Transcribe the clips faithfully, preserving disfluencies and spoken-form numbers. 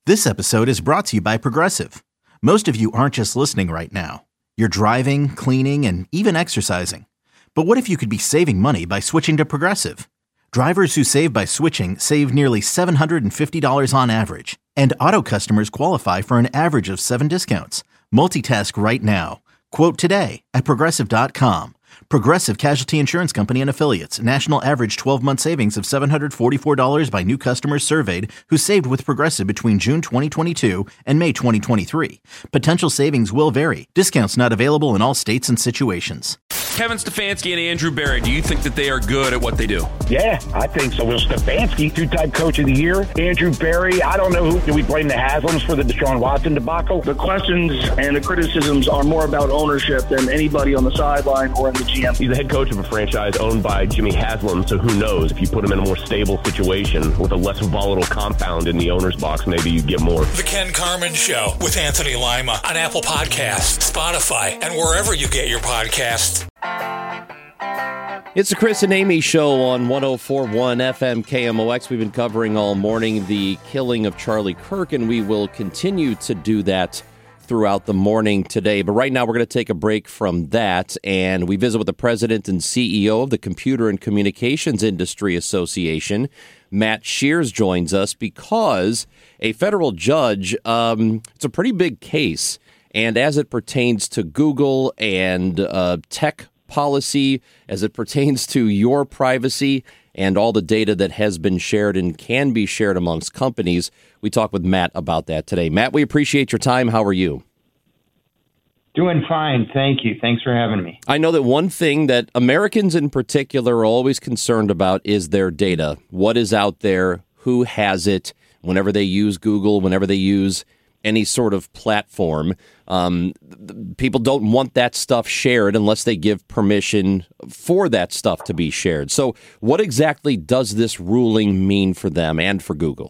This episode is brought to you by Progressive. Most of you aren't just listening right now. You're driving, cleaning, and even exercising. But what if you could be saving money by switching to Progressive? Drivers who save by switching save nearly seven hundred fifty dollars on average. And auto customers qualify for an average of seven discounts. Multitask right now. Quote today at Progressive dot com. Progressive Casualty Insurance Company and Affiliates. National average twelve-month savings of seven hundred forty-four dollars by new customers surveyed who saved with Progressive between June twenty twenty-two and May twenty twenty-three. Potential savings will vary. Discounts not available in all states and situations. Kevin Stefanski and Andrew Berry, do you think that they are good at what they do? Yeah, I think so. Will Stefanski, two-time coach of the year. Andrew Berry, I don't know who. Do we blame the Haslams for the Deshaun Watson debacle? The questions and the criticisms are more about ownership than anybody on the sideline or in the G M. He's the head coach of a franchise owned by Jimmy Haslam, so who knows? If you put him in a more stable situation with a less volatile compound in the owner's box, maybe you get more. The Ken Carman Show with Anthony Lima on Apple Podcasts, Spotify, and wherever you get your podcasts. It's the Chris and Amy Show on one oh four point one F M K M O X. We've been covering all morning the killing of Charlie Kirk, and we will continue to do that throughout the morning today. But right now, we're going to take a break from that, and we visit with the president and C E O of the Computer and Communications Industry Association. Matt Shears joins us because a federal judge, um, it's a pretty big case, and as it pertains to Google and uh, tech policy, as it pertains to your privacy and all the data that has been shared and can be shared amongst companies. We talk with Matt about that today. Matt, we appreciate your time. How are you? Doing fine. Thank you. Thanks for having me. I know that one thing that Americans in particular are always concerned about is their data. What is out there? Who has it? Whenever they use Google, whenever they use any sort of platform, um, people don't want that stuff shared unless they give permission for that stuff to be shared. So what exactly does this ruling mean for them and for Google?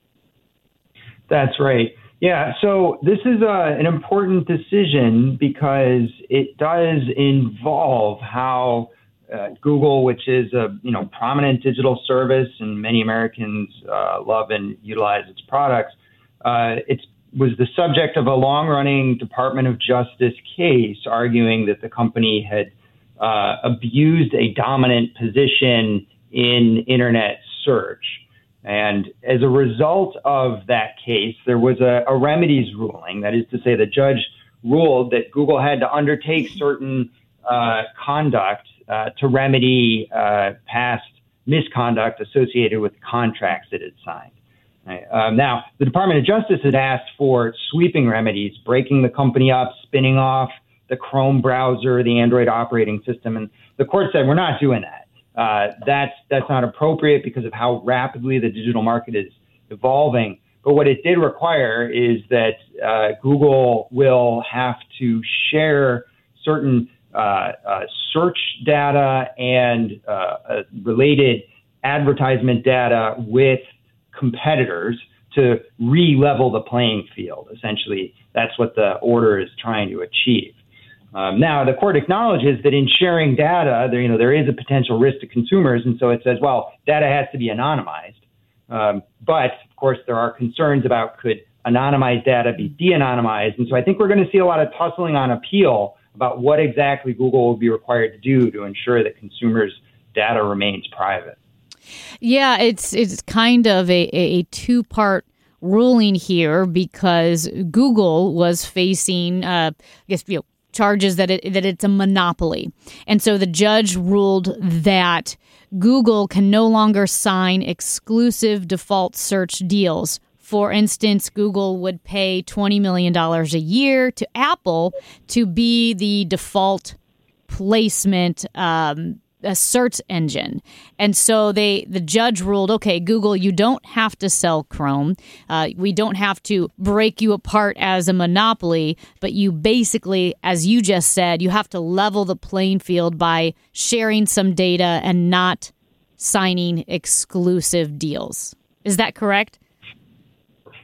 That's right. Yeah, so this is uh, an important decision because it does involve how uh, Google, which is a you know prominent digital service and many Americans uh, love and utilize its products, uh, it's was the subject of a long-running Department of Justice case arguing that the company had uh, abused a dominant position in internet search. And as a result of that case, there was a, a remedies ruling. That is to say, the judge ruled that Google had to undertake certain uh, conduct uh, to remedy uh, past misconduct associated with contracts it had signed. Right. Um, now, the Department of Justice had asked for sweeping remedies, breaking the company up, spinning off the Chrome browser, the Android operating system. And the court said, we're not doing that. Uh, that's that's not appropriate because of how rapidly the digital market is evolving. But what it did require is that uh, Google will have to share certain uh, uh, search data and uh, uh, related advertisement data with competitors to re-level the playing field. Essentially, that's what the order is trying to achieve. Um, now, the court acknowledges that in sharing data, there, you know, there is a potential risk to consumers, and so it says, well, data has to be anonymized. Um, but, of course, there are concerns about could anonymized data be de-anonymized, and so I think we're going to see a lot of tussling on appeal about what exactly Google will be required to do to ensure that consumers' data remains private. Yeah, it's it's kind of a, a two-part ruling here because Google was facing, uh, I guess, you know, charges that it that it's a monopoly. And so the judge ruled that Google can no longer sign exclusive default search deals. For instance, Google would pay twenty million dollars a year to Apple to be the default placement um a search engine. And so they, the judge ruled, okay, Google, you don't have to sell Chrome. Uh, we don't have to break you apart as a monopoly, but you basically, as you just said, you have to level the playing field by sharing some data and not signing exclusive deals. Is that correct?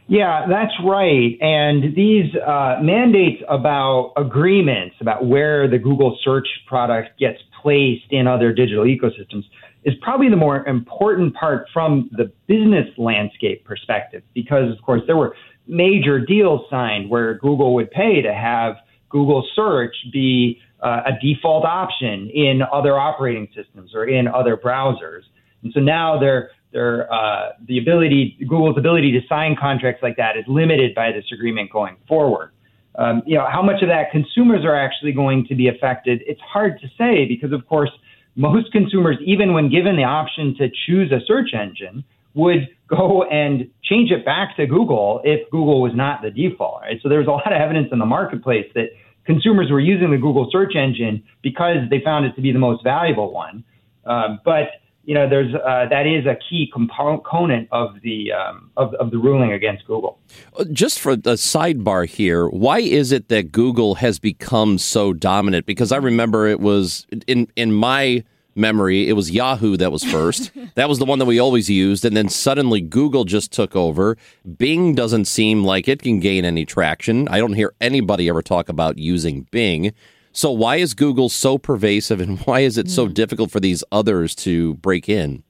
Yeah, that's right. And these uh, mandates about agreements about where the Google search product gets placed in other digital ecosystems is probably the more important part from the business landscape perspective, because, of course, there were major deals signed where Google would pay to have Google search be uh, a default option in other operating systems or in other browsers. And so now they're Their, uh, the ability, Google's ability to sign contracts like that is limited by this agreement going forward. Um, you know, how much of that consumers are actually going to be affected, it's hard to say because, of course, most consumers, even when given the option to choose a search engine, would go and change it back to Google if Google was not the default. Right? So there's a lot of evidence in the marketplace that consumers were using the Google search engine because they found it to be the most valuable one. Um, but You know, there's uh, that is a key component of the um, of, of the ruling against Google. Just for the sidebar here, why is it that Google has become so dominant? Because I remember it was in in my memory, it was Yahoo that was first. That was the one that we always used, and then suddenly Google just took over. Bing doesn't seem like it can gain any traction. I don't hear anybody ever talk about using Bing. So why is Google so pervasive, and why is it so difficult for these others to break in?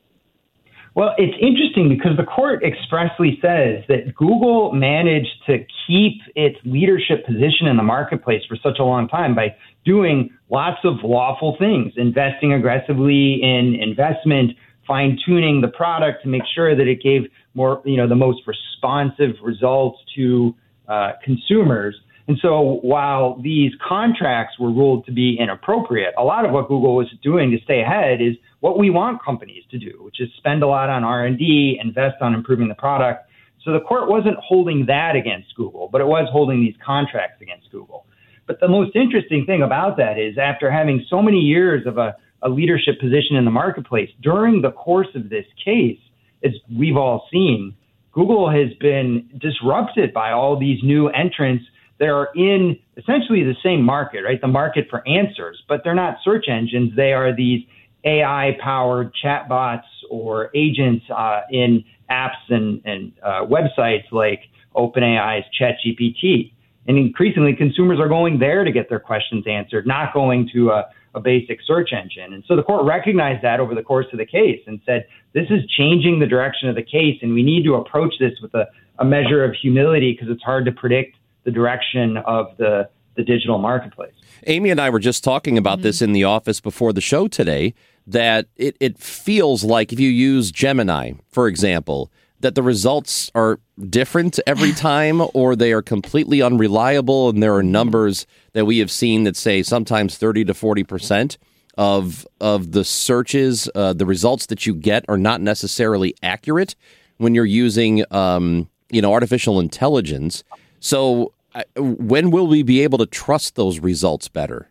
Well, it's interesting because the court expressly says that Google managed to keep its leadership position in the marketplace for such a long time by doing lots of lawful things, investing aggressively in investment, fine-tuning the product to make sure that it gave more, you know, the most responsive results to uh, consumers. And so while these contracts were ruled to be inappropriate, a lot of what Google was doing to stay ahead is what we want companies to do, which is spend a lot on R and D, invest on improving the product. So the court wasn't holding that against Google, but it was holding these contracts against Google. But the most interesting thing about that is after having so many years of a, a leadership position in the marketplace, during the course of this case, as we've all seen, Google has been disrupted by all these new entrants. They're in essentially the same market, right? The market for answers, but they're not search engines. They are these A I-powered chatbots or agents uh, in apps and, and uh, websites like OpenAI's ChatGPT. And increasingly, consumers are going there to get their questions answered, not going to a, a basic search engine. And so the court recognized that over the course of the case and said, this is changing the direction of the case, and we need to approach this with a, a measure of humility because it's hard to predict the direction of the, the digital marketplace. Amy and I were just talking about mm-hmm. this in the office before the show today, that it, it feels like if you use Gemini, for example, that the results are different every time or they are completely unreliable. And there are numbers that we have seen that say sometimes thirty to forty percent of, of the searches, uh, the results that you get are not necessarily accurate when you're using, um, you know, artificial intelligence. So when will we be able to trust those results better?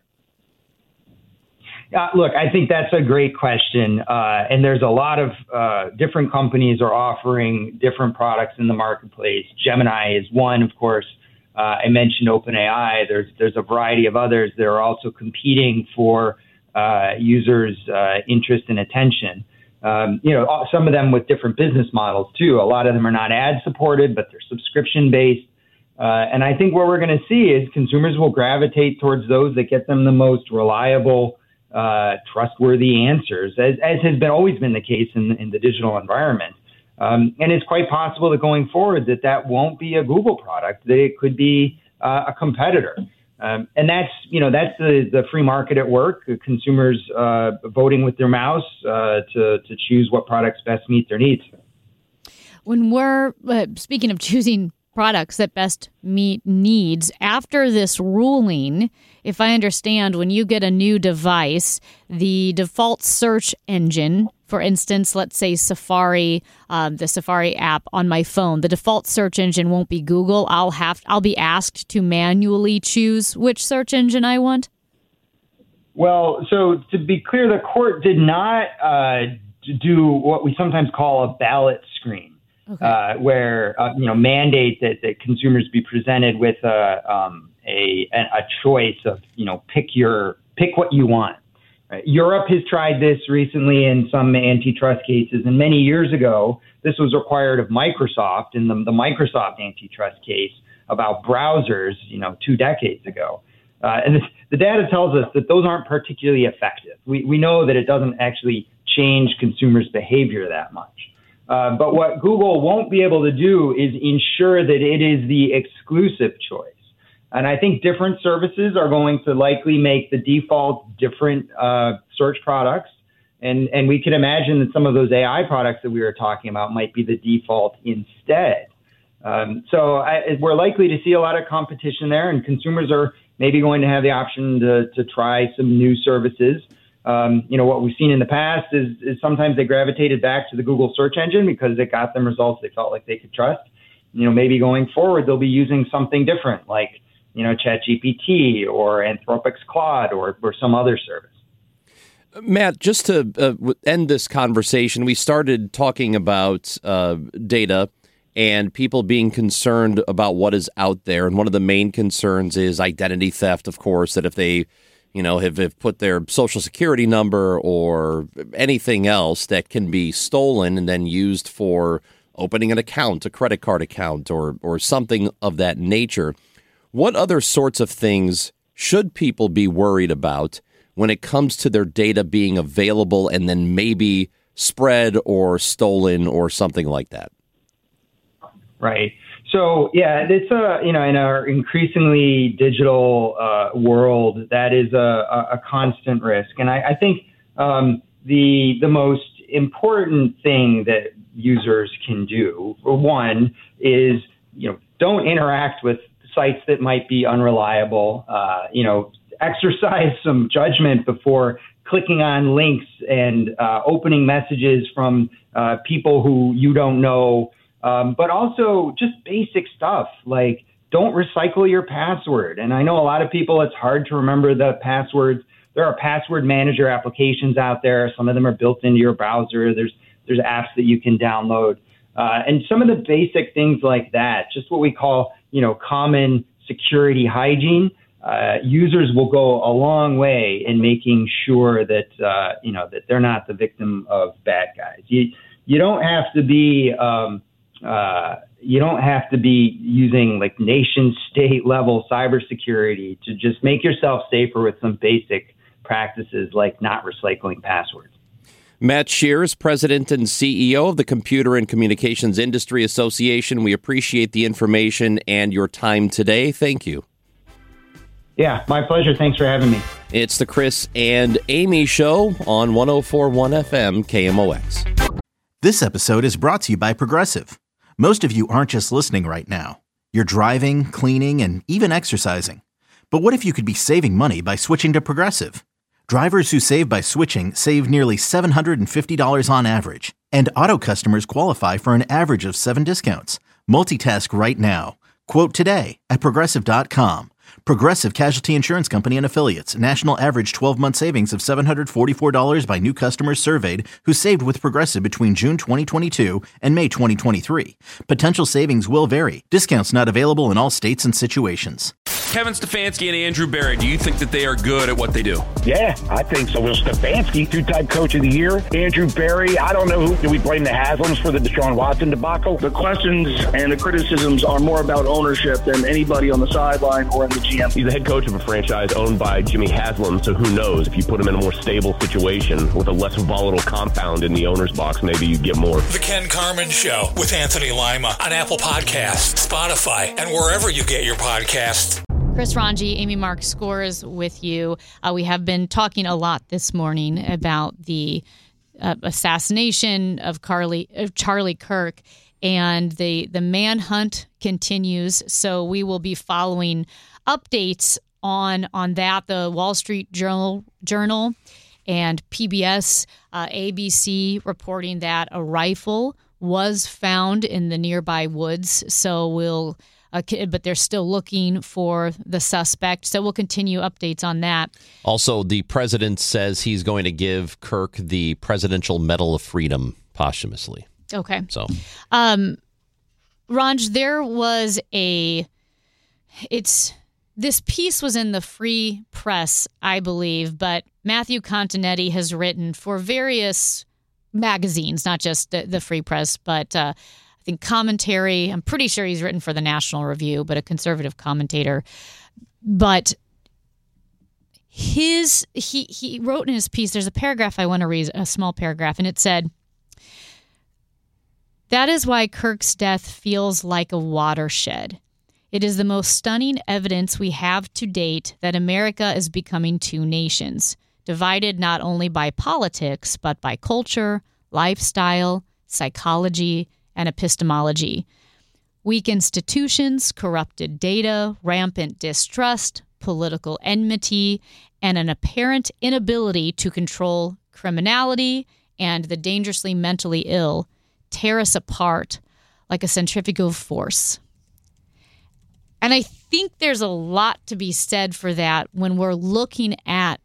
Uh, look, I think that's a great question. Uh, and there's a lot of uh, different companies are offering different products in the marketplace. Gemini is one, of course. Uh, I mentioned OpenAI. There's there's a variety of others that are also competing for uh, users' uh, interest and attention. Um, you know, some of them with different business models, too. A lot of them are not ad supported, but they're subscription based. Uh, and I think what we're going to see is consumers will gravitate towards those that get them the most reliable, uh, trustworthy answers, as, as has been always been the case in, in the digital environment. Um, and it's quite possible that going forward that that won't be a Google product, that it could be uh, a competitor. Um, and that's, you know, that's the, the free market at work, consumers uh, voting with their mouse uh, to, to choose what products best meet their needs. When we're, uh, speaking of choosing products that best meet needs. After this ruling, if I understand, when you get a new device, the default search engine, for instance, let's say Safari, um, the Safari app on my phone, the default search engine won't be Google. I'll have I'll be asked to manually choose which search engine I want. Well, so to be clear, the court did not uh, do what we sometimes call a ballot screen. Okay. Uh, where, uh, you know, mandate that, that consumers be presented with a, um, a, a choice of, you know, pick your, pick what you want. Right? Europe has tried this recently in some antitrust cases, and many years ago, this was required of Microsoft in the, the Microsoft antitrust case about browsers, you know, two decades ago. Uh, and this, the data tells us that those aren't particularly effective. We, we know that it doesn't actually change consumers' behavior that much. Uh, but what Google won't be able to do is ensure that it is the exclusive choice. And I think different services are going to likely make the default different uh, search products. And, and we can imagine that some of those A I products that we were talking about might be the default instead. Um, so I, we're likely to see a lot of competition there, and consumers are maybe going to have the option to, to try some new services. Um, you know, what we've seen in the past is, is sometimes they gravitated back to the Google search engine because it got them results they felt like they could trust. You know, maybe going forward, they'll be using something different like, you know, ChatGPT or Anthropic's Claude or, or some other service. Matt, just to uh, end this conversation, we started talking about uh, data and people being concerned about what is out there. And one of the main concerns is identity theft, of course, that if they, you know, have, have put their social security number or anything else that can be stolen and then used for opening an account, a credit card account, or or something of that nature. What other sorts of things should people be worried about when it comes to their data being available and then maybe spread or stolen or something like that? Right. So, yeah, it's a, you know, in our increasingly digital uh, world, that is a, a constant risk. And I, I think um, the the most important thing that users can do, for one, is, you know, don't interact with sites that might be unreliable. Uh, you know, exercise some judgment before clicking on links and uh, opening messages from uh, people who you don't know. Um, but also just basic stuff like don't recycle your password. And I know a lot of people, it's hard to remember the passwords. There are password manager applications out there. Some of them are built into your browser. There's there's apps that you can download. Uh, and some of the basic things like that, just what we call, you know, common security hygiene, uh, users will go a long way in making sure that, uh, you know, that they're not the victim of bad guys. You, you don't have to be... Um, Uh, you don't have to be using like nation state level cybersecurity to just make yourself safer with some basic practices like not recycling passwords. Matt Shears, President and C E O of the Computer and Communications Industry Association. We appreciate the information and your time today. Thank you. Yeah, my pleasure. Thanks for having me. It's the Chris and Amy Show on one oh four point one F M K M O X. This episode is brought to you by Progressive. Most of you aren't just listening right now. You're driving, cleaning, and even exercising. But what if you could be saving money by switching to Progressive? Drivers who save by switching save nearly seven hundred fifty dollars on average. And auto customers qualify for an average of seven discounts. Multitask right now. Quote today at Progressive dot com. Progressive Casualty Insurance Company and Affiliates. National average twelve-month savings of seven hundred forty-four dollars by new customers surveyed who saved with Progressive between June twenty twenty-two and May twenty twenty-three. Potential savings will vary. Discounts not available in all states and situations. Kevin Stefanski and Andrew Berry, do you think that they are good at what they do? Yeah, I think so. Will Stefanski, two-time coach of the year. Andrew Berry, I don't know who. Do we blame the Haslams for the Deshaun Watson debacle? The questions and the criticisms are more about ownership than anybody on the sideline or in the G M. He's the head coach of a franchise owned by Jimmy Haslam, so who knows? If you put him in a more stable situation with a less volatile compound in the owner's box, maybe you get more. The Ken Carman Show with Anthony Lima on Apple Podcasts, Spotify, and wherever you get your podcasts. Chris Ranji, Amy Mark Scores with you. Uh, we have been talking a lot this morning about the uh, assassination of Carly, of Charlie Kirk, and the, the manhunt continues. So we will be following updates on on that. The Wall Street Journal, Journal and P B S, uh, A B C reporting that a rifle was found in the nearby woods. So we'll... Uh, but they're still looking for the suspect. So we'll continue updates on that. Also, the president says he's going to give Kirk the Presidential Medal of Freedom posthumously. Okay. So, um, Ranj, there was a, it's this piece was in the Free Press, I believe, but Matthew Continetti has written for various magazines, not just the, the Free Press, but uh, I think commentary. I'm pretty sure he's written for the National Review, but a conservative commentator. But his he he wrote in his piece, there's a paragraph I want to read, a small paragraph, and it said, "That is why Kirk's death feels like a watershed. It is the most stunning evidence we have to date that America is becoming two nations, divided not only by politics, but by culture, lifestyle, psychology, and epistemology. Weak institutions, corrupted data, rampant distrust, political enmity, and an apparent inability to control criminality and the dangerously mentally ill tear us apart like a centrifugal force." And I think there's a lot to be said for that when we're looking at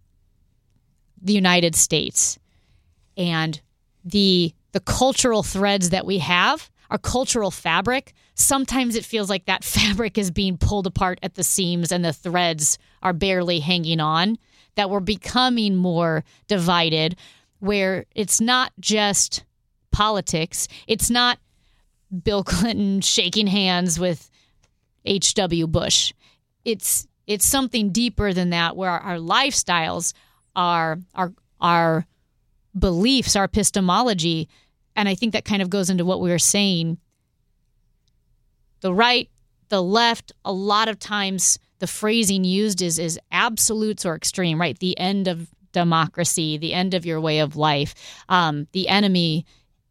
the United States and the the cultural threads that we have, our cultural fabric. Sometimes it feels like that fabric is being pulled apart at the seams and the threads are barely hanging on, that we're becoming more divided, where it's not just politics. It's not Bill Clinton shaking hands with H W Bush. It's it's something deeper than that, where our, our lifestyles, our our our beliefs, our epistemology, and I think that kind of goes into what we were saying. The right, the left, a lot of times the phrasing used is is absolutes or extreme, right? The end of democracy, the end of your way of life. Um, the enemy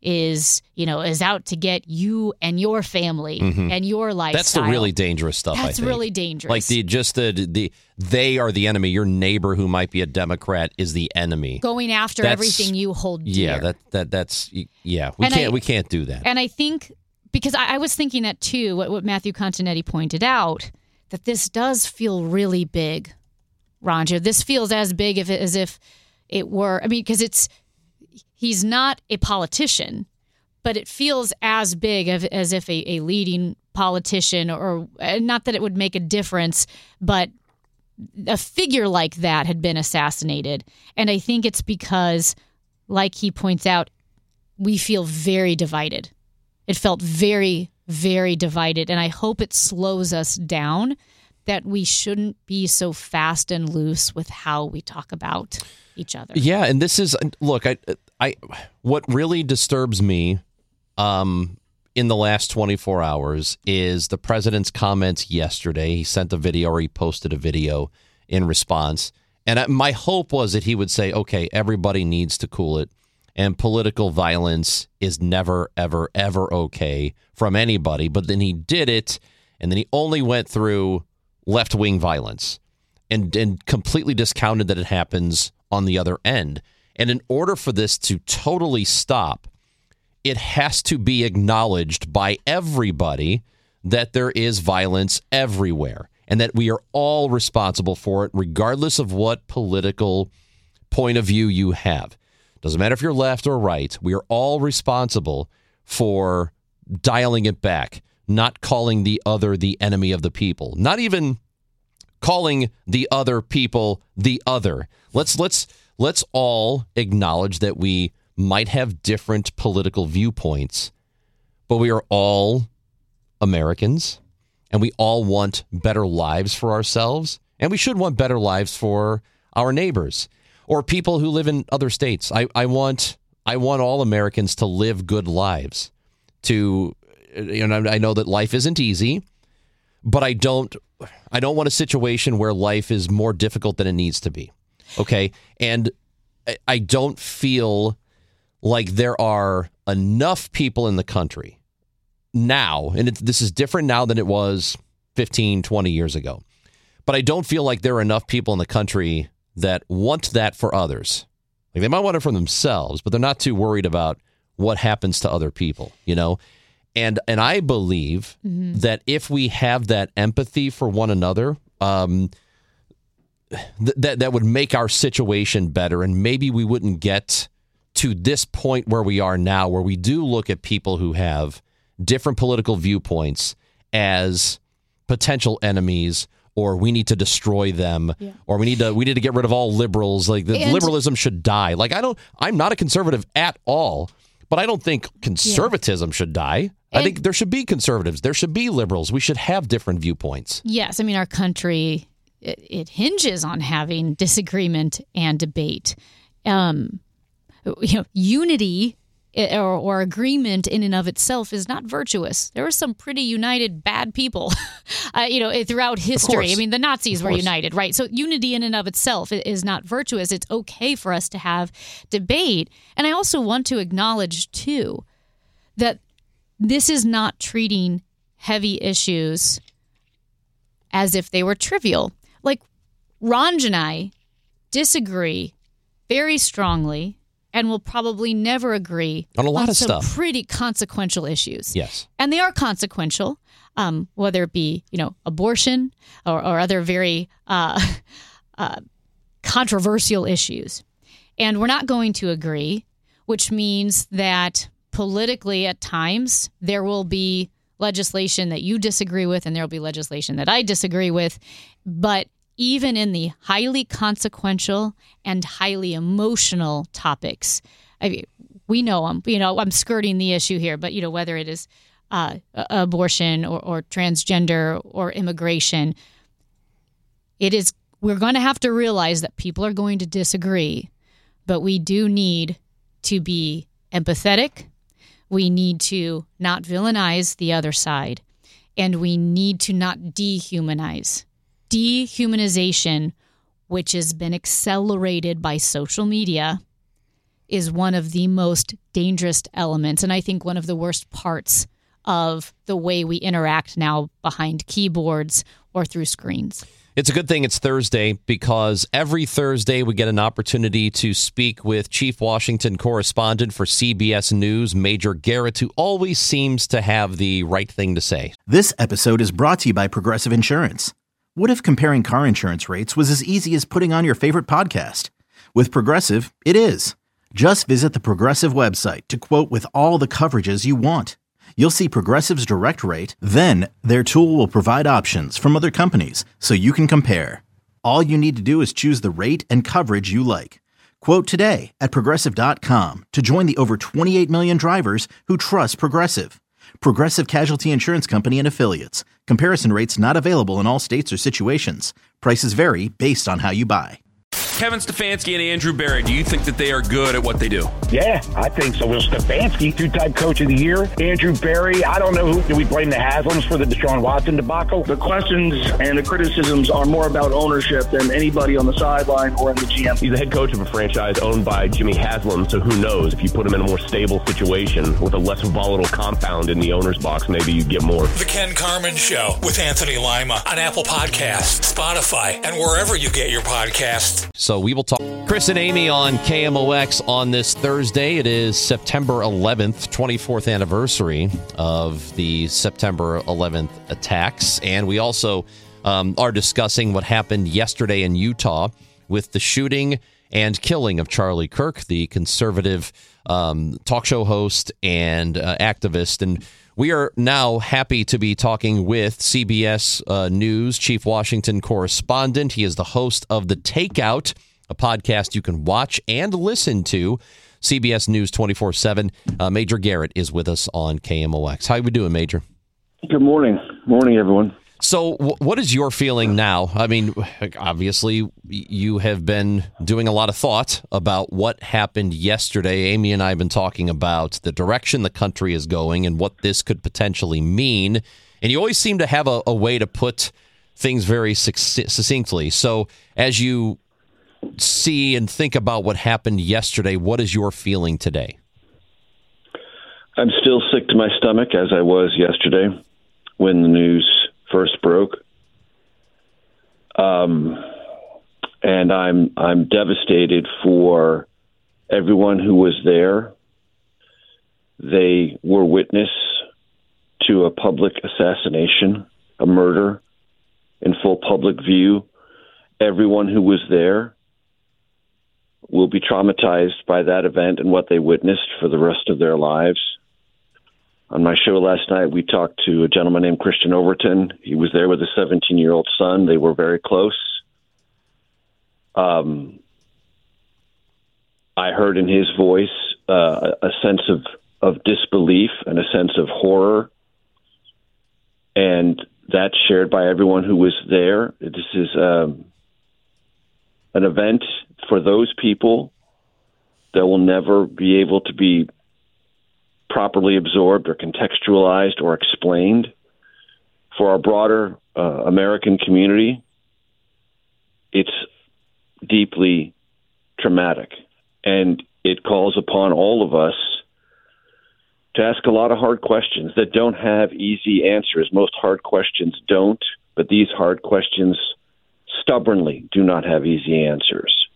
is, you know, is out to get you and your family mm-hmm. and your lifestyle. That's the really dangerous stuff, That's I think. really dangerous. Like the just the the they are the enemy. Your neighbor who might be a Democrat is the enemy. Going after that's, everything you hold dear. Yeah, that that that's yeah. We and can't I, we can't do that. And I think because I, I was thinking that too, what, what Matthew Continetti pointed out, that this does feel really big, Ranja. This feels as big if it, as if it were. I mean, because it's. He's not a politician, but it feels as big as, as if a, a leading politician, or not that it would make a difference, but a figure like that had been assassinated. And I think it's because, like he points out, we feel very divided. It felt very, very divided. And I hope it slows us down, that we shouldn't be so fast and loose with how we talk about each other. Yeah, and this is, look, I, I, what really disturbs me um, in the last twenty-four hours is the president's comments yesterday. He sent a video, or he posted a video in response. And I, my hope was that he would say, okay, everybody needs to cool it. And political violence is never, ever, ever okay from anybody. But then he did it, and then he only went through left-wing violence and, and completely discounted that it happens on the other end. And in order for this to totally stop, it has to be acknowledged by everybody that there is violence everywhere and that we are all responsible for it, regardless of what political point of view you have. Doesn't matter if you're left or right. We are all responsible for dialing it back, not calling the other the enemy of the people, not even calling the other people the other. Let's let's let's all acknowledge that we might have different political viewpoints, but we are all Americans, and we all want better lives for ourselves, and we should want better lives for our neighbors or people who live in other states. I, I want I want all Americans to live good lives. To you know, I know that life isn't easy, but I don't I don't want a situation where life is more difficult than it needs to be. Okay. And I don't feel like there are enough people in the country now, and it's, this is different now than it was fifteen, twenty years ago. But I don't feel like there are enough people in the country that want that for others. Like they might want it for themselves, but they're not too worried about what happens to other people, you know? And and I believe mm-hmm. that if we have that empathy for one another, um, th- that that would make our situation better. And maybe we wouldn't get to this point where we are now, where we do look at people who have different political viewpoints as potential enemies or we need to destroy them, yeah. or we need to we need to get rid of all liberals. Like the and, liberalism should die. Like I don't, I'm not a conservative at all, but I don't think conservatism yeah. should die. I and, think there should be conservatives. There should be liberals. We should have different viewpoints. Yes, I mean our country it, it hinges on having disagreement and debate. Um, you know, unity. Or, or agreement in and of itself is not virtuous. There were some pretty united bad people, uh, you know, throughout history. I mean, the Nazis were united, right? So unity in and of itself is not virtuous. It's okay for us to have debate. And I also want to acknowledge, too, that this is not treating heavy issues as if they were trivial. Like, Ranj and I disagree very strongly and will probably never agree on a lot on of some stuff. Pretty consequential issues. Yes, and they are consequential, um, whether it be you know abortion or, or other very uh, uh, controversial issues. And we're not going to agree, which means that politically, at times, there will be legislation that you disagree with, and there will be legislation that I disagree with, but even in the highly consequential and highly emotional topics, I mean, we know them. You know, I'm skirting the issue here, but you know, whether it is uh, abortion or, or transgender or immigration, it is. We're going to have to realize that people are going to disagree, but we do need to be empathetic. We need to not villainize the other side, and we need to not dehumanize. Dehumanization, which has been accelerated by social media, is one of the most dangerous elements, and I think one of the worst parts of the way we interact now behind keyboards or through screens. It's a good thing it's Thursday, because every Thursday we get an opportunity to speak with Chief Washington correspondent for C B S News, Major Garrett, who always seems to have the right thing to say. This episode is brought to you by Progressive Insurance. What if comparing car insurance rates was as easy as putting on your favorite podcast? With Progressive, it is. Just visit the Progressive website to quote with all the coverages you want. You'll see Progressive's direct rate, then their tool will provide options from other companies so you can compare. All you need to do is choose the rate and coverage you like. Quote today at Progressive dot com to join the over twenty-eight million drivers who trust Progressive. Progressive Casualty Insurance Company and Affiliates. Comparison rates not available in all states or situations. Prices vary based on how you buy. Kevin Stefanski and Andrew Berry, do you think that they are good at what they do? Yeah, I think so. Will Stefanski, two-time coach of the year. Andrew Berry, I don't know who. Do we blame the Haslams for the Deshaun Watson debacle? The questions and the criticisms are more about ownership than anybody on the sideline or in the G M. He's the head coach of a franchise owned by Jimmy Haslam, so who knows? If you put him in a more stable situation with a less volatile compound in the owner's box, maybe you get more. The Ken Carman Show with Anthony Lima on Apple Podcasts, Spotify, and wherever you get your podcasts. So we will talk. Chris and Amy on K M O X on this Thursday. It is September eleventh, twenty-fourth anniversary of the September eleventh attacks. And we also um, are discussing what happened yesterday in Utah with the shooting and killing of Charlie Kirk, the conservative um, talk show host and uh, activist. And we are now happy to be talking with C B S uh, News Chief Washington correspondent. He is the host of The Takeout, a podcast you can watch and listen to. C B S News twenty-four seven. Uh, Major Garrett is with us on K M O X. How are we doing, Major? Good morning. Morning, everyone. So w- what is your feeling now? I mean, obviously, you have been doing a lot of thought about what happened yesterday. Amy and I have been talking about the direction the country is going and what this could potentially mean. And you always seem to have a, a way to put things very succinctly. So as you see and think about what happened yesterday, what is your feeling today? I'm still sick to my stomach, as I was yesterday when the news first broke. Um, and I'm I'm devastated for everyone who was there. They were witness to a public assassination, a murder in full public view. Everyone who was there will be traumatized by that event and what they witnessed for the rest of their lives. On my show last night, we talked to a gentleman named Christian Overton. He was there with a seventeen-year-old son. They were very close. Um, I heard in his voice uh, a sense of, of disbelief and a sense of horror, and that's shared by everyone who was there. This is um, an event for those people that will never be able to be properly absorbed or contextualized or explained. For our broader uh, American community, it's deeply traumatic, and it calls upon all of us to ask a lot of hard questions that don't have easy answers. Most hard questions don't, but these hard questions stubbornly do not have easy answers.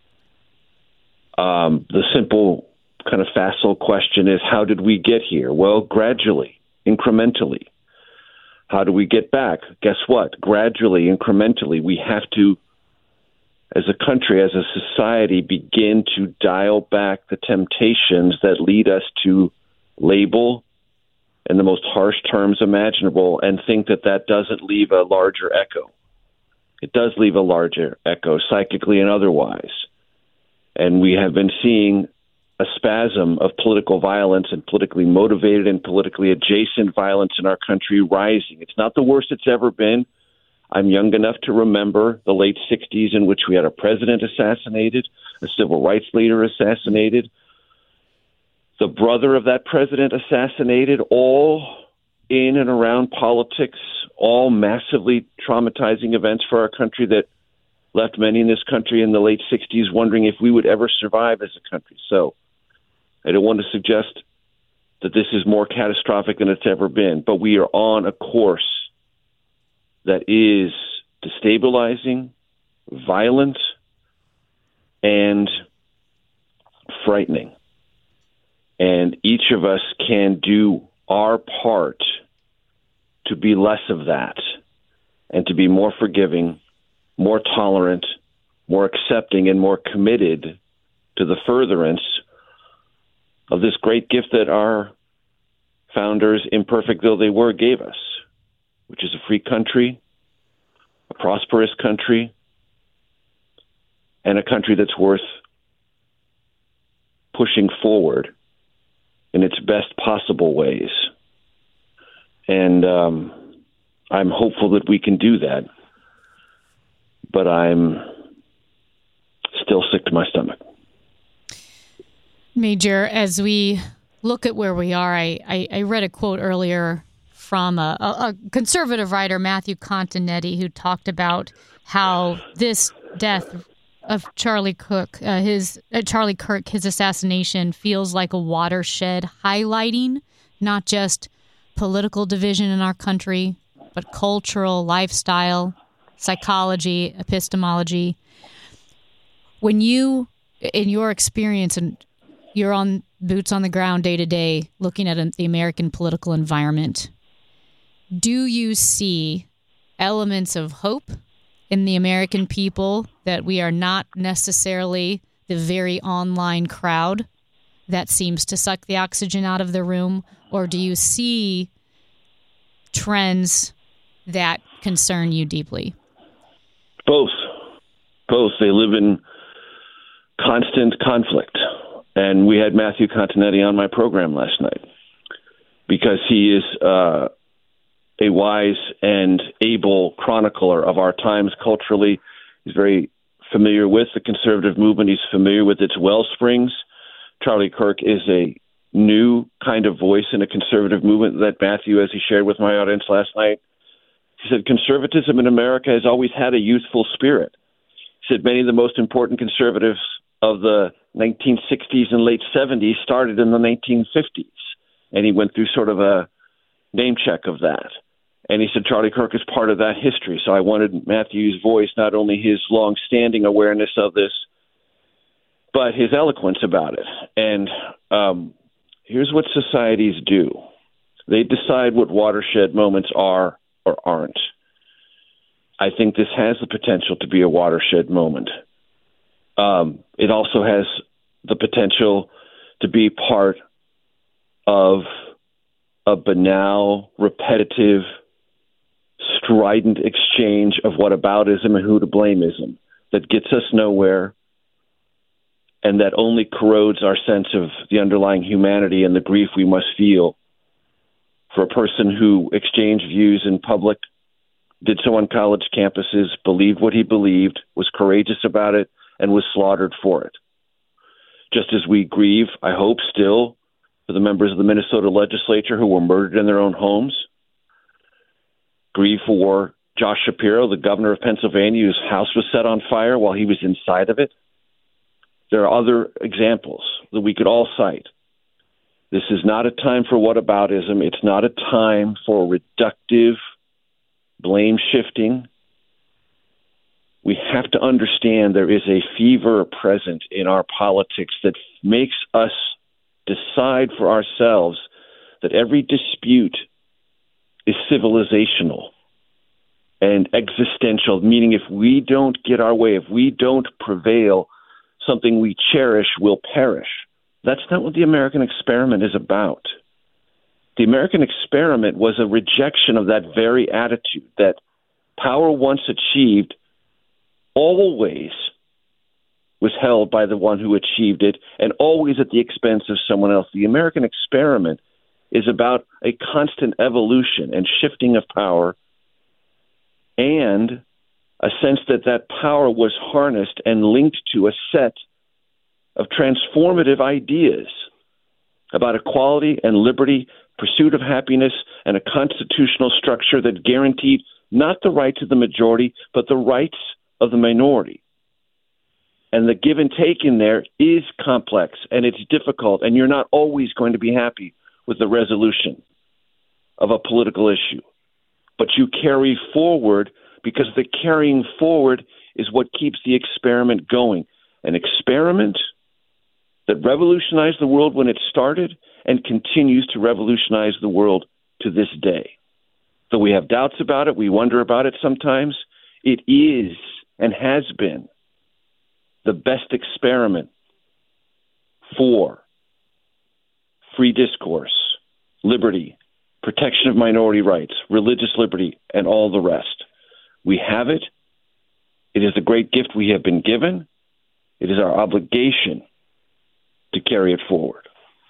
Um, the simple kind of facile question is, how did we get here? Well, gradually, incrementally. How do we get back? Guess what? Gradually, incrementally, we have to, as a country, as a society, begin to dial back the temptations that lead us to label in the most harsh terms imaginable and think that that doesn't leave a larger echo. It does leave a larger echo, psychically and otherwise. And we have been seeing a spasm of political violence and politically motivated and politically adjacent violence in our country rising. It's not the worst it's ever been. I'm young enough to remember the late sixties, in which we had a president assassinated, a civil rights leader assassinated, the brother of that president assassinated, all in and around politics, all massively traumatizing events for our country that left many in this country in the late sixties wondering if we would ever survive as a country. So I don't want to suggest that this is more catastrophic than it's ever been, but we are on a course that is destabilizing, violent, and frightening. And each of us can do our part to be less of that and to be more forgiving, more tolerant, more accepting, and more committed to the furtherance of this great gift that our founders, imperfect though they were, gave us, which is a free country, a prosperous country, and a country that's worth pushing forward in its best possible ways. And um, I'm hopeful that we can do that, but I'm still sick to my stomach. Major, as we look at where we are, I, I, I read a quote earlier from a, a, a conservative writer, Matthew Continetti, who talked about how this death of Charlie Cook, uh, his uh, Charlie Kirk, his assassination feels like a watershed, highlighting not just political division in our country, but cultural, lifestyle, psychology, epistemology. When you, in your experience, and you're on boots on the ground day to day, looking at the American political environment, do you see elements of hope in the American people that we are not necessarily the very online crowd that seems to suck the oxygen out of the room? Or do you see trends that concern you deeply? Both. Both. They live in constant conflict. And we had Matthew Continetti on my program last night because he is uh, a wise and able chronicler of our times culturally. He's very familiar with the conservative movement. He's familiar with its well springs. Charlie Kirk is a new kind of voice in a conservative movement that Matthew, as he shared with my audience last night, he said conservatism in America has always had a youthful spirit. He said many of the most important conservatives of the nineteen sixties and late seventies started in the nineteen fifties. And he went through sort of a name check of that. And he said Charlie Kirk is part of that history. So I wanted Matthew's voice, not only his long-standing awareness of this, but his eloquence about it. And um, here's what societies do. They decide what watershed moments are or aren't. I think this has the potential to be a watershed moment. Um, it also has the potential to be part of a banal, repetitive, strident exchange of whataboutism and who to blameism that gets us nowhere and that only corrodes our sense of the underlying humanity and the grief we must feel for a person who exchanged views in public, did so on college campuses, believed what he believed, was courageous about it, and was slaughtered for it. Just as we grieve, I hope still, for the members of the Minnesota legislature who were murdered in their own homes, grieve for Josh Shapiro, the governor of Pennsylvania, whose house was set on fire while he was inside of it. There are other examples that we could all cite. This is not a time for whataboutism. It's not a time for reductive blame shifting. We have to understand there is a fever present in our politics that makes us decide for ourselves that every dispute is civilizational and existential, meaning if we don't get our way, if we don't prevail, something we cherish will perish. That's not what the American experiment is about. The American experiment was a rejection of that very attitude that power once achieved always was held by the one who achieved it and always at the expense of someone else. The American experiment is about a constant evolution and shifting of power and a sense that that power was harnessed and linked to a set of transformative ideas about equality and liberty, pursuit of happiness, and a constitutional structure that guaranteed not the rights of the majority, but the rights of the minority. And the give and take in there is complex, and it's difficult, and you're not always going to be happy with the resolution of a political issue. But you carry forward because the carrying forward is what keeps the experiment going. An experiment that revolutionized the world when it started and continues to revolutionize the world to this day. Though we have doubts about it, we wonder about it sometimes, it is and has been the best experiment for free discourse, liberty, protection of minority rights, religious liberty, and all the rest. We have it. It is the great gift we have been given. It is our obligation to carry it forward.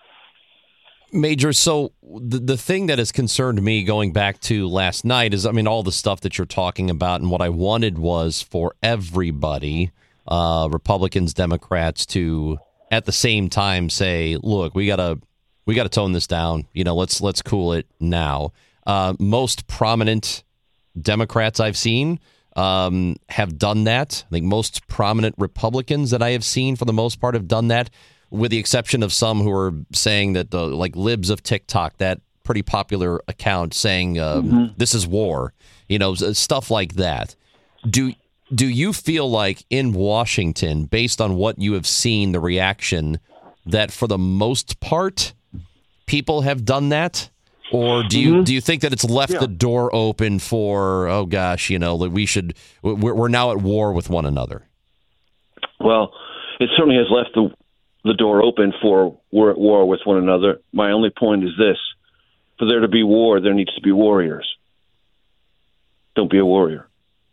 Major, so the, the thing that has concerned me going back to last night is, I mean, all the stuff that you're talking about, and what I wanted was for everybody, uh, Republicans, Democrats, to at the same time say, look, we gotta we gotta tone this down. You know, let's let's cool it now. Uh, most prominent Democrats I've seen um, have done that. I think most prominent Republicans that I have seen, for the most part, have done that, with the exception of some who are saying that the like libs of TikTok, that pretty popular account, saying uh, mm-hmm. this is war, you know, stuff like that. Do do you feel like in Washington, based on what you have seen, the reaction, that for the most part people have done that? Or do you mm-hmm. do you think that it's left yeah. the door open for, oh gosh, you know, that we should we're, we're now at war with one another? Well, it certainly has left the the door open for we're at war with one another. My only point is this: for there to be war, there needs to be warriors. Don't be a warrior.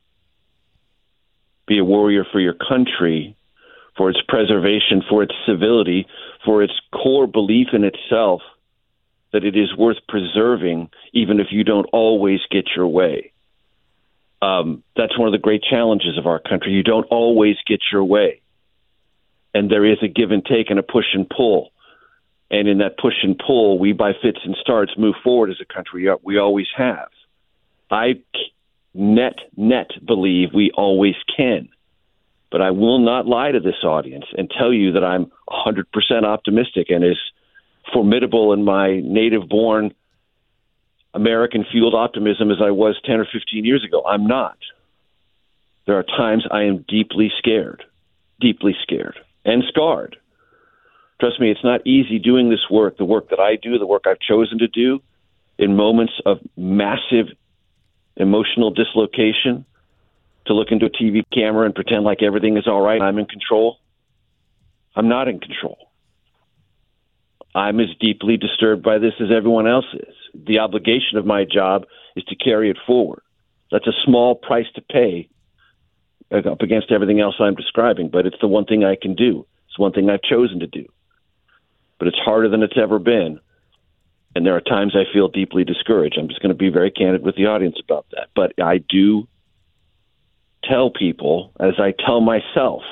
Be a warrior for your country, for its preservation, for its civility, for its core belief in itself that it is worth preserving, even if you don't always get your way. Um, that's one of the great challenges of our country. You don't always get your way. And there is a give and take and a push and pull. And in that push and pull, we, by fits and starts, move forward as a country. We always have. I net, net believe we always can. But I will not lie to this audience and tell you that I'm one hundred percent optimistic and as formidable in my native-born American-fueled optimism as I was ten or fifteen years ago. I'm not. There are times I am deeply scared, deeply scared, and scarred. Trust me, it's not easy doing this work, the work that I do, the work I've chosen to do, in moments of massive emotional dislocation, to look into a T V camera and pretend like everything is all right, I'm in control. I'm not in control. I'm as deeply disturbed by this as everyone else is. the obligation of my job is to carry it forward. That's a small price to pay up against everything else I'm describing, but it's the one thing I can do. It's one thing I've chosen to do. But it's harder than it's ever been. And there are times I feel deeply discouraged. I'm just going to be very candid with the audience about that. But I do tell people, as I tell myself,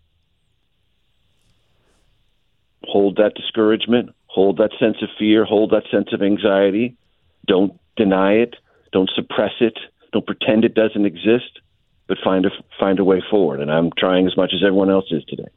hold that discouragement, hold that sense of fear, hold that sense of anxiety. Don't deny it. Don't suppress it. Don't pretend it doesn't exist, but find a, find a way forward. And I'm trying as much as everyone else is today.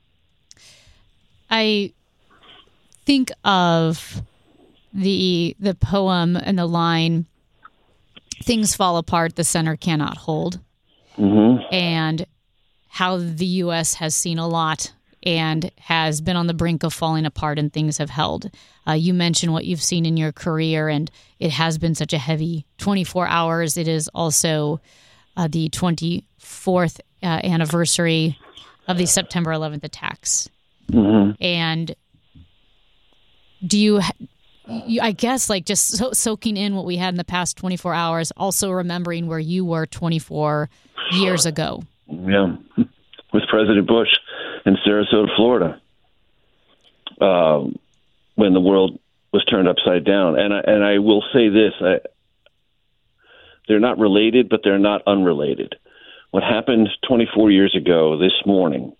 I think of the the poem and the line, "Things fall apart, the center cannot hold." Mm-hmm. And how the U S has seen a lot and has been on the brink of falling apart, and things have held. Uh, you mentioned what you've seen in your career, and it has been such a heavy twenty-four hours. It is also uh, the twenty-fourth uh, anniversary of the September eleventh attacks. Mm-hmm. And do you, you, I guess, like just so, soaking in what we had in the past twenty-four hours, also remembering where you were twenty-four years ago. Yeah, with President Bush in Sarasota, Florida, uh, when the world was turned upside down. And I, and I will say this, I, they're not related, but they're not unrelated. What happened twenty-four years ago this morning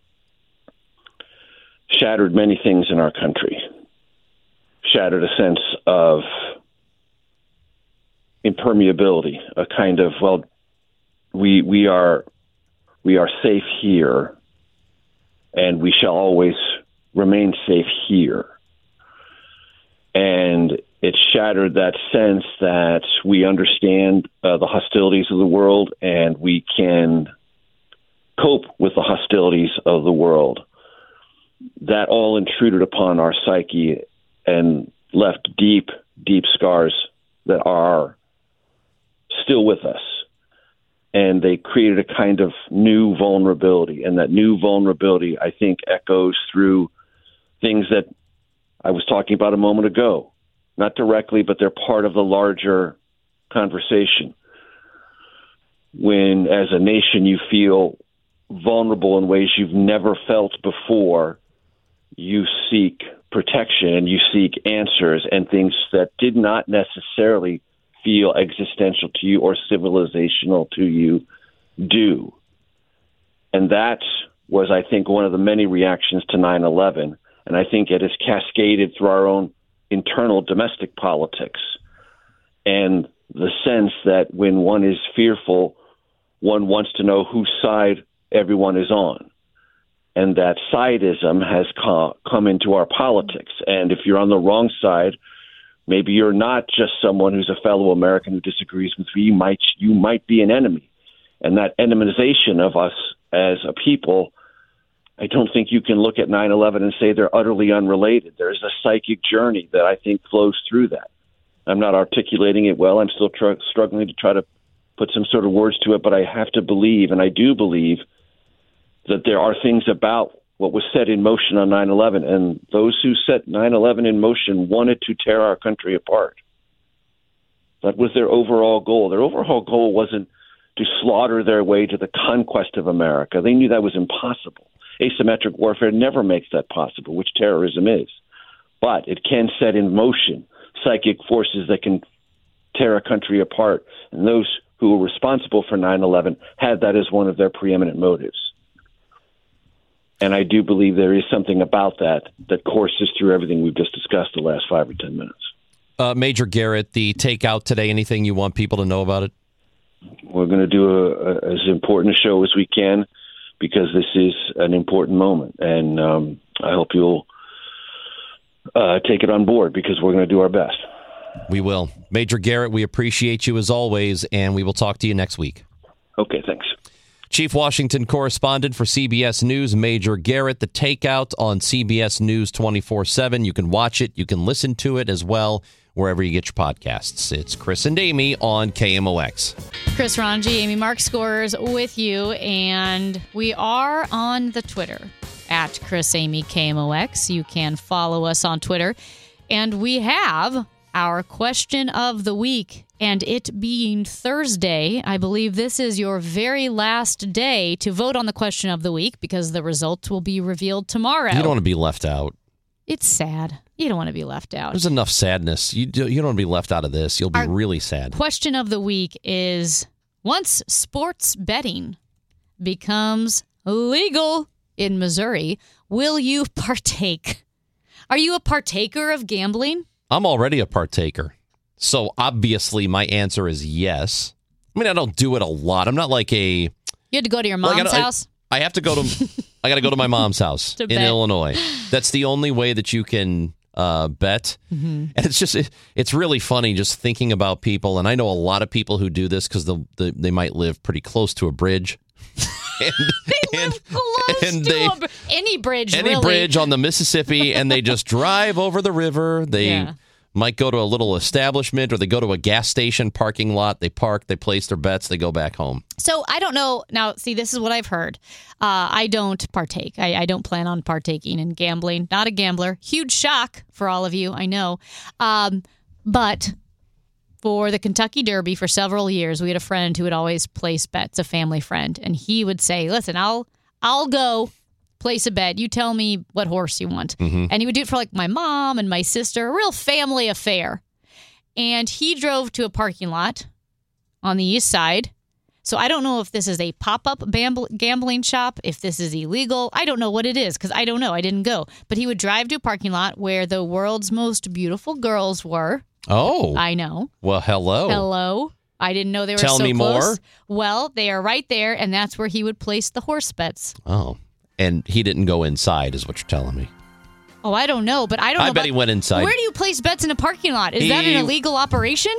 shattered many things in our country, shattered a sense of impermeability, a kind of, well, we we are we are safe here, and we shall always remain safe here. And it shattered that sense that we understand uh, the hostilities of the world, and we can cope with the hostilities of the world. That all intruded upon our psyche and left deep, deep scars that are still with us. And they created a kind of new vulnerability. And that new vulnerability, I think, echoes through things that I was talking about a moment ago. Not directly, but they're part of the larger conversation. When, as a nation, you feel vulnerable in ways you've never felt before, you seek protection and you seek answers, and things that did not necessarily feel existential to you or civilizational to you do. And that was, I think, one of the many reactions to nine eleven. And I think it has cascaded through our own internal domestic politics. And the sense that when one is fearful, one wants to know whose side everyone is on. And that sideism has co- come into our politics. And if you're on the wrong side, maybe you're not just someone who's a fellow American who disagrees with you. You might, you might be an enemy. And that enemization of us as a people, I don't think you can look at nine eleven and say they're utterly unrelated. There's a psychic journey that I think flows through that. I'm not articulating it well. I'm still tr- struggling to try to put some sort of words to it, but I have to believe, and I do believe, that there are things about what was set in motion on nine eleven, and those who set nine eleven in motion wanted to tear our country apart. That was their overall goal. Their overall goal wasn't to slaughter their way to the conquest of America. They knew that was impossible. Asymmetric warfare never makes that possible, which terrorism is. But it can set in motion psychic forces that can tear a country apart. And those who were responsible for nine eleven had that as one of their preeminent motives. And I do believe there is something about that that courses through everything we've just discussed the last five or ten minutes. Uh, Major Garrett, the takeout today, anything you want people to know about it? We're going to do a, a, as important a show as we can, because this is an important moment. And um, I hope you'll uh, take it on board, because we're going to do our best. We will. Major Garrett, we appreciate you as always, and we will talk to you next week. Okay, thanks. Chief Washington correspondent for C B S News, Major Garrett. The Takeout on C B S News twenty-four seven. You can watch it. You can listen to it as well wherever you get your podcasts. It's Chris and Amy on K M O X. Chris Ranji, Amy Mark Scores with you, and we are on the Twitter at Chris Amy K M O X. You can follow us on Twitter, and we have our question of the week. And it being Thursday, I believe this is your very last day to vote on the question of the week because the results will be revealed tomorrow. You don't want to be left out. It's sad. You don't want to be left out. There's enough sadness. You, do, you don't want to be left out of this. You'll be Our really sad. Question of the week is, once sports betting becomes legal in Missouri, will you partake? Are you a partaker of gambling? I'm already a partaker. So obviously my answer is yes. I mean, I don't do it a lot. I'm not like a... You had to go to your mom's like I, house? I, I have to go to... I got to go to my mom's house in bet. Illinois. That's the only way that you can uh, bet. Mm-hmm. And it's just... It, it's really funny just thinking about people. And I know a lot of people who do this because the, the, they might live pretty close to a bridge. And, they live and, close and to they, a, any bridge, Any really. bridge on the Mississippi, and they just drive over the river. They... Yeah. Might go to a little establishment or they go to a gas station parking lot. They park, they place their bets, they go back home. So I don't know. Now, see, this is what I've heard. Uh, I don't partake. I, I don't plan on partaking in gambling. Not a gambler. Huge shock for all of you, I know. Um, but for the Kentucky Derby for several years, we had a friend who would always place bets, a family friend. And he would say, listen, I'll I'll go. Place a bet. You tell me what horse you want. Mm-hmm. And he would do it for like my mom and my sister, a real family affair. And he drove to a parking lot on the east side. So I don't know if this is a pop-up bamb- gambling shop, if this is illegal. I don't know what it is because I don't know. I didn't go. But he would drive to a parking lot where the world's most beautiful girls were. Oh. I know. Well, hello. Hello. I didn't know they were Tell so me close. more. Well, they are right there, and that's where he would place the horse bets. Oh. And he didn't go inside, is what you're telling me. Oh, I don't know, but I don't know. I bet about, he went inside. Where do you place bets in a parking lot? Is he, that an illegal operation?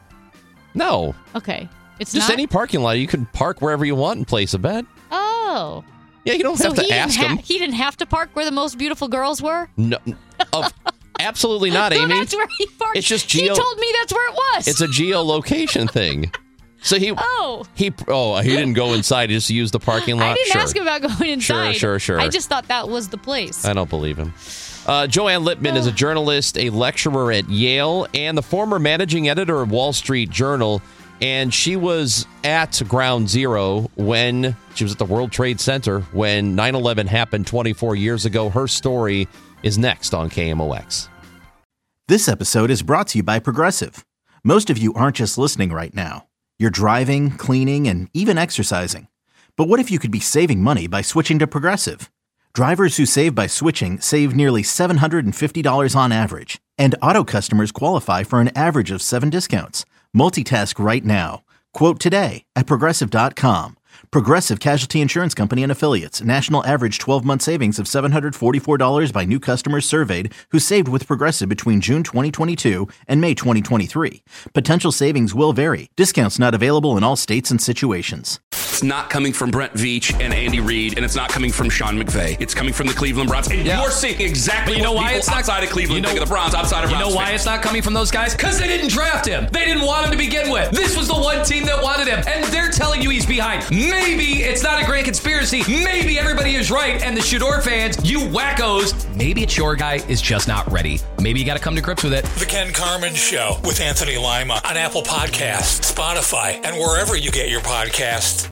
No. Okay. It's just not? any parking lot. You can park wherever you want and place a bet. Oh. Yeah, you don't so have to he ask ha- him. He didn't have to park where the most beautiful girls were? No. Oh, absolutely not, Amy. No, that's where he parked. It's just geo- He told me that's where it was. It's a geolocation thing. So he oh he oh he didn't go inside. He just used the parking lot. I didn't sure. ask him about going inside. Sure, sure, sure. I just thought that was the place. I don't believe him. Uh, Joanne Lippman is a journalist, a lecturer at Yale, and the former managing editor of Wall Street Journal. And she was at Ground Zero when she was at the World Trade Center when nine eleven happened twenty-four years ago. Her story is next on K M O X. This episode is brought to you by Progressive. Most of you aren't just listening right now. You're driving, cleaning, and even exercising. But what if you could be saving money by switching to Progressive? Drivers who save by switching save nearly seven hundred fifty dollars on average. And auto customers qualify for an average of seven discounts. Multitask right now. Quote today at Progressive dot com. Progressive Casualty Insurance Company and Affiliates. National average twelve-month savings of seven hundred forty-four dollars by new customers surveyed who saved with Progressive between June twenty twenty-two and May twenty twenty-three. Potential savings will vary. Discounts not available in all states and situations. It's not coming from Brent Veach and Andy Reid, and it's not coming from Sean McVay. It's coming from the Cleveland Browns. And yeah. you're seeing exactly but you know what why people it's not, outside of Cleveland you know, think of the Browns, outside of You Browns know why fans. it's not coming from those guys? Because they didn't draft him. They didn't want him to begin with. This was the one team that wanted him, and they're telling you he's behind. Maybe it's not a great conspiracy. Maybe everybody is right, and the Shador fans, you wackos, maybe it's your guy is just not ready. Maybe you got to come to grips with it. The Ken Carman Show with Anthony Lima on Apple Podcasts, Spotify, and wherever you get your podcasts.